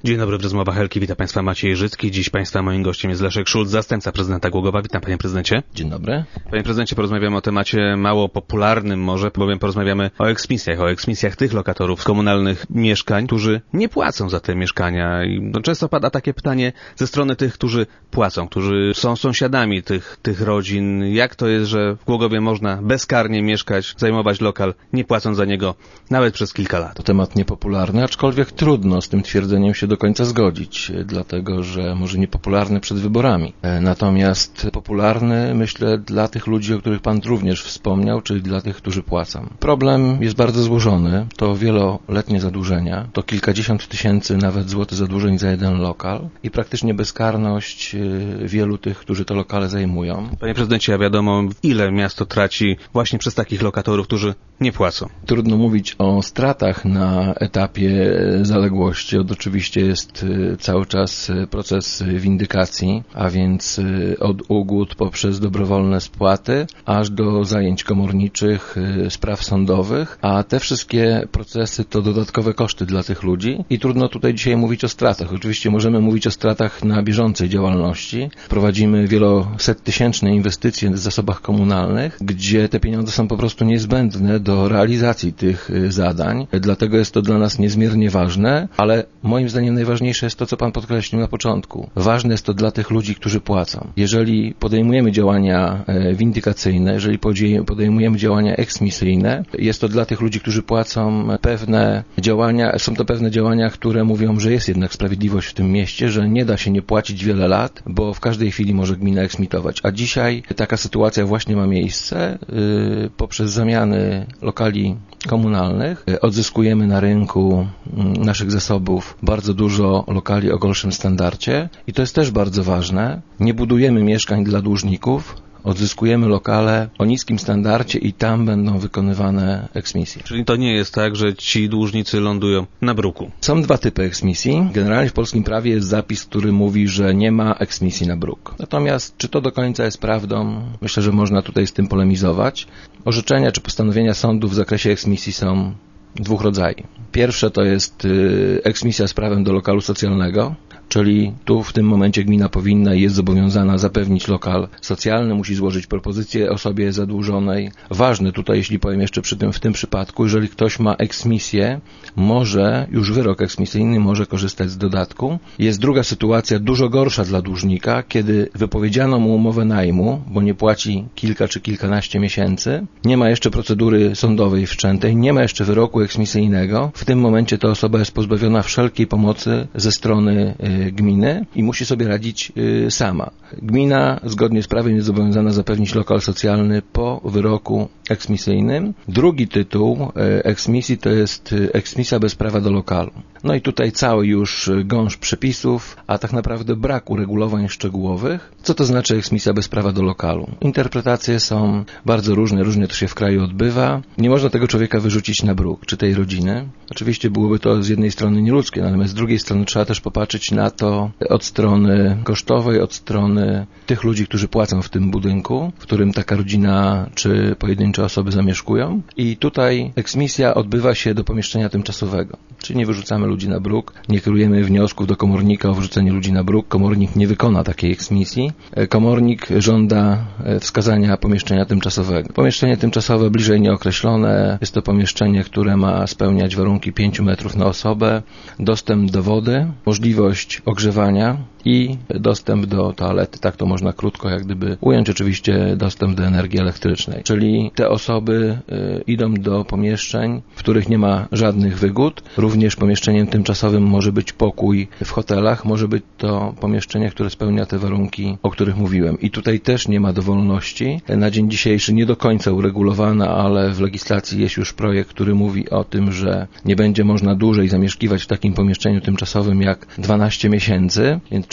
Dzień dobry, w rozmowach Elki. Witam Państwa, Maciej Życki. Dziś Państwa moim gościem jest Leszek Szulc, zastępca prezydenta Głogowa. Witam Panie Prezydencie. Dzień dobry. Panie Prezydencie, porozmawiamy o temacie mało popularnym może, bowiem porozmawiamy o eksmisjach tych lokatorów komunalnych mieszkań, którzy nie płacą za te mieszkania. I często pada takie pytanie ze strony tych, którzy płacą, którzy są sąsiadami tych rodzin. Jak to jest, że w Głogowie można bezkarnie mieszkać, zajmować lokal, nie płacąc za niego nawet przez kilka lat? To temat niepopularny, aczkolwiek trudno z tym twierdzeniem się do końca zgodzić, dlatego że może niepopularny przed wyborami. Natomiast popularny, myślę, dla tych ludzi, o których Pan również wspomniał, czyli dla tych, którzy płacą. Problem jest bardzo złożony. To wieloletnie zadłużenia, to kilkadziesiąt tysięcy nawet złotych zadłużeń za jeden lokal i praktycznie bezkarność wielu tych, którzy te lokale zajmują. Panie Prezydencie, a wiadomo, ile miasto traci właśnie przez takich lokatorów, którzy nie płacą? Trudno mówić o stratach na etapie zaległości. Oczywiście jest cały czas proces windykacji, a więc od ugód poprzez dobrowolne spłaty, aż do zajęć komorniczych, spraw sądowych, a te wszystkie procesy to dodatkowe koszty dla tych ludzi i trudno tutaj dzisiaj mówić o stratach. Oczywiście możemy mówić o stratach na bieżącej działalności. Prowadzimy wielosettysięczne inwestycje w zasobach komunalnych, gdzie te pieniądze są po prostu niezbędne do realizacji tych zadań. Dlatego jest to dla nas niezmiernie ważne, ale moim zdaniem najważniejsze jest to, co Pan podkreślił na początku. Ważne jest to dla tych ludzi, którzy płacą. Jeżeli podejmujemy działania windykacyjne, jeżeli podejmujemy działania eksmisyjne, jest to dla tych ludzi, którzy płacą pewne działania, są to pewne działania, które mówią, że jest jednak sprawiedliwość w tym mieście, że nie da się nie płacić wiele lat, bo w każdej chwili może gmina eksmitować. A dzisiaj taka sytuacja właśnie ma miejsce. Poprzez zamiany lokali komunalnych odzyskujemy na rynku naszych zasobów bardzo dużo lokali o gorszym standardzie i to jest też bardzo ważne. Nie budujemy mieszkań dla dłużników, odzyskujemy lokale o niskim standardzie i tam będą wykonywane eksmisje. Czyli to nie jest tak, że ci dłużnicy lądują na bruku? Są dwa typy eksmisji. Generalnie w polskim prawie jest zapis, który mówi, że nie ma eksmisji na bruk. Natomiast czy to do końca jest prawdą? Myślę, że można tutaj z tym polemizować. Orzeczenia czy postanowienia sądu w zakresie eksmisji są dwóch rodzajów. Pierwsze to jest eksmisja z prawem do lokalu socjalnego, czyli tu w tym momencie gmina powinna i jest zobowiązana zapewnić lokal socjalny, musi złożyć propozycję osobie zadłużonej. Ważne tutaj, jeśli powiem jeszcze w tym przypadku, jeżeli ktoś ma eksmisję, może, już wyrok eksmisyjny, może korzystać z dodatku. Jest druga sytuacja, dużo gorsza dla dłużnika, kiedy wypowiedziano mu umowę najmu, bo nie płaci kilka czy kilkanaście miesięcy, nie ma jeszcze procedury sądowej wszczętej, nie ma jeszcze wyroku eksmisyjnego. W tym momencie ta osoba jest pozbawiona wszelkiej pomocy ze strony gminy i musi sobie radzić sama. Gmina zgodnie z prawem jest zobowiązana zapewnić lokal socjalny po wyroku eksmisyjnym. Drugi tytuł eksmisji to jest eksmisja bez prawa do lokalu. No i tutaj cały już gąszcz przepisów, a tak naprawdę brak uregulowań szczegółowych. Co to znaczy eksmisja bez prawa do lokalu? Interpretacje są bardzo różnie to się w kraju odbywa. Nie można tego człowieka wyrzucić na bruk, czy tej rodziny. Oczywiście byłoby to z jednej strony nieludzkie, natomiast z drugiej strony trzeba też popatrzeć na to od strony kosztowej, od strony tych ludzi, którzy płacą w tym budynku, w którym taka rodzina czy pojedyncze osoby zamieszkują. I tutaj eksmisja odbywa się do pomieszczenia tymczasowego. Czyli nie wyrzucamy ludzi na bruk, nie kierujemy wniosków do komornika o wrzucenie ludzi na bruk. Komornik nie wykona takiej eksmisji. Komornik żąda wskazania pomieszczenia tymczasowego. Pomieszczenie tymczasowe bliżej nieokreślone. Jest to pomieszczenie, które ma spełniać warunki 5 metrów na osobę, dostęp do wody, możliwość ogrzewania i dostęp do toalety. Tak to można krótko jak gdyby ująć. Oczywiście dostęp do energii elektrycznej. Czyli te osoby idą do pomieszczeń, w których nie ma żadnych wygód. Również pomieszczeniem tymczasowym może być pokój w hotelach, może być to pomieszczenie, które spełnia te warunki, o których mówiłem. I tutaj też nie ma dowolności. Na dzień dzisiejszy nie do końca uregulowana, ale w legislacji jest już projekt, który mówi o tym, że nie będzie można dłużej zamieszkiwać w takim pomieszczeniu tymczasowym jak 12 miesięcy, więc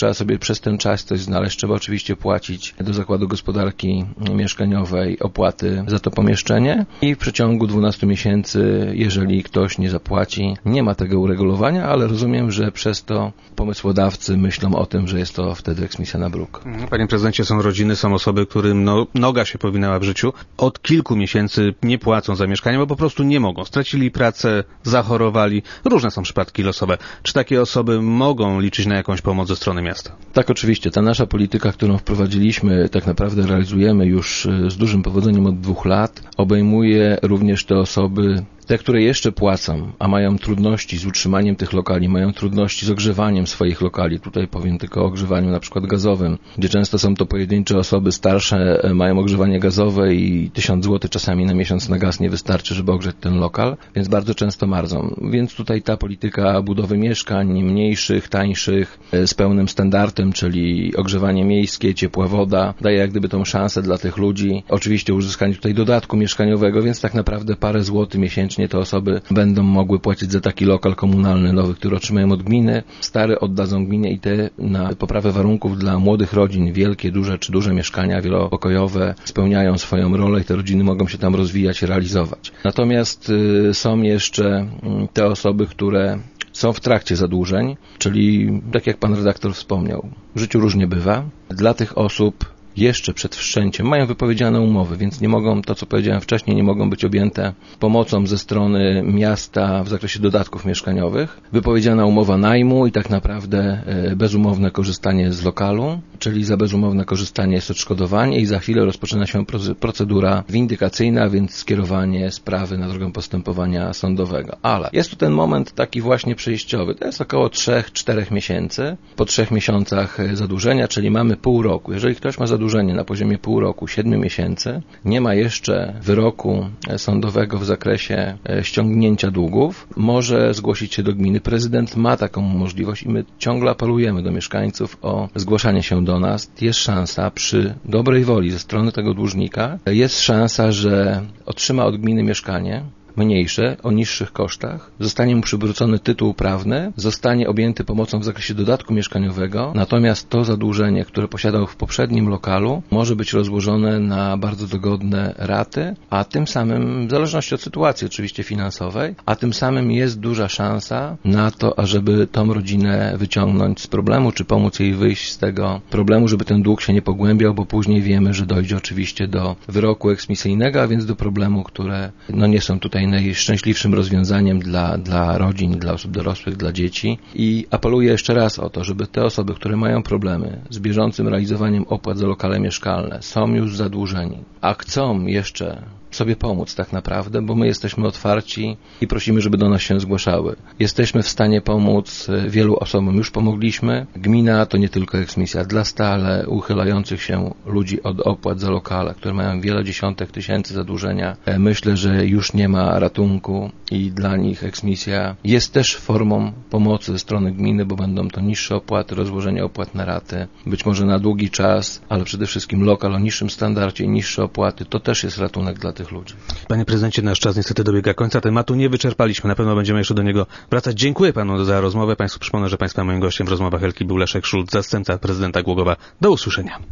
trzeba sobie przez ten czas coś znaleźć. Trzeba oczywiście płacić do Zakładu Gospodarki Mieszkaniowej opłaty za to pomieszczenie i w przeciągu 12 miesięcy, jeżeli ktoś nie zapłaci, nie ma tego uregulowania, ale rozumiem, że przez to pomysłodawcy myślą o tym, że jest to wtedy eksmisja na bruk. Panie prezydencie, są rodziny, są osoby, którym noga się powinęła w życiu. Od kilku miesięcy nie płacą za mieszkanie, bo po prostu nie mogą. Stracili pracę, zachorowali. Różne są przypadki losowe. Czy takie osoby mogą liczyć na jakąś pomoc ze strony miasta? Tak, oczywiście. Ta nasza polityka, którą wprowadziliśmy, tak naprawdę realizujemy już z dużym powodzeniem od 2 lat, obejmuje również te osoby, te, które jeszcze płacą, a mają trudności z utrzymaniem tych lokali, mają trudności z ogrzewaniem swoich lokali. Tutaj powiem tylko o ogrzewaniu na przykład gazowym, gdzie często są to pojedyncze osoby starsze, mają ogrzewanie gazowe i 1000 zł czasami na miesiąc na gaz nie wystarczy, żeby ogrzeć ten lokal, więc bardzo często marzą. Więc tutaj ta polityka budowy mieszkań mniejszych, tańszych, z pełnym standardem, czyli ogrzewanie miejskie, ciepła woda, daje jak gdyby tą szansę dla tych ludzi. Oczywiście uzyskanie tutaj dodatku mieszkaniowego, więc tak naprawdę parę złotych miesięcznie te osoby będą mogły płacić za taki lokal komunalny nowy, który otrzymają od gminy. Stary oddadzą gminie i te na poprawę warunków dla młodych rodzin, wielkie, duże czy duże mieszkania wielopokojowe spełniają swoją rolę i te rodziny mogą się tam rozwijać, realizować. Natomiast są jeszcze te osoby, które są w trakcie zadłużeń, czyli tak jak pan redaktor wspomniał, w życiu różnie bywa. Dla tych osób jeszcze przed wszczęciem mają wypowiedziane umowy, więc nie mogą, to co powiedziałem wcześniej, nie mogą być objęte pomocą ze strony miasta w zakresie dodatków mieszkaniowych. Wypowiedziana umowa najmu i tak naprawdę bezumowne korzystanie z lokalu, czyli za bezumowne korzystanie jest odszkodowanie i za chwilę rozpoczyna się procedura windykacyjna, więc skierowanie sprawy na drogę postępowania sądowego. Ale jest tu ten moment taki właśnie przejściowy, to jest około 3-4 miesięcy. Po 3 miesiącach zadłużenia, czyli mamy pół roku. Jeżeli ktoś ma zadłużenie na poziomie pół roku, 7 miesięcy, nie ma jeszcze wyroku sądowego w zakresie ściągnięcia długów, może zgłosić się do gminy. Prezydent ma taką możliwość i my ciągle apelujemy do mieszkańców o zgłaszanie się do nas. Jest szansa przy dobrej woli ze strony tego dłużnika, jest szansa, że otrzyma od gminy mieszkanie mniejsze, o niższych kosztach, zostanie mu przywrócony tytuł prawny, zostanie objęty pomocą w zakresie dodatku mieszkaniowego, natomiast to zadłużenie, które posiadał w poprzednim lokalu, może być rozłożone na bardzo dogodne raty, a tym samym, w zależności od sytuacji oczywiście finansowej, a tym samym jest duża szansa na to, ażeby tą rodzinę wyciągnąć z problemu, czy pomóc jej wyjść z tego problemu, żeby ten dług się nie pogłębiał, bo później wiemy, że dojdzie oczywiście do wyroku eksmisyjnego, a więc do problemu, które nie są tutaj najszczęśliwszym rozwiązaniem dla rodzin, dla osób dorosłych, dla dzieci. I apeluję jeszcze raz o to, żeby te osoby, które mają problemy z bieżącym realizowaniem opłat za lokale mieszkalne, są już zadłużeni, a chcą jeszcze sobie pomóc tak naprawdę, bo my jesteśmy otwarci i prosimy, żeby do nas się zgłaszały. Jesteśmy w stanie pomóc wielu osobom, już pomogliśmy. Gmina to nie tylko eksmisja dla stale uchylających się ludzi od opłat za lokale, które mają wiele dziesiątek tysięcy zadłużenia. Myślę, że już nie ma ratunku i dla nich eksmisja jest też formą pomocy ze strony gminy, bo będą to niższe opłaty, rozłożenie opłat na raty, być może na długi czas, ale przede wszystkim lokal o niższym standardzie i niższe opłaty, to też jest ratunek dla tych ludzi. Panie prezydencie, nasz czas niestety dobiega końca. Tematu nie wyczerpaliśmy. Na pewno będziemy jeszcze do niego wracać. Dziękuję panu za rozmowę. Państwu przypomnę, że państwa moim gościem w rozmowach Elki był Leszek Szulc, zastępca prezydenta Głogowa. Do usłyszenia.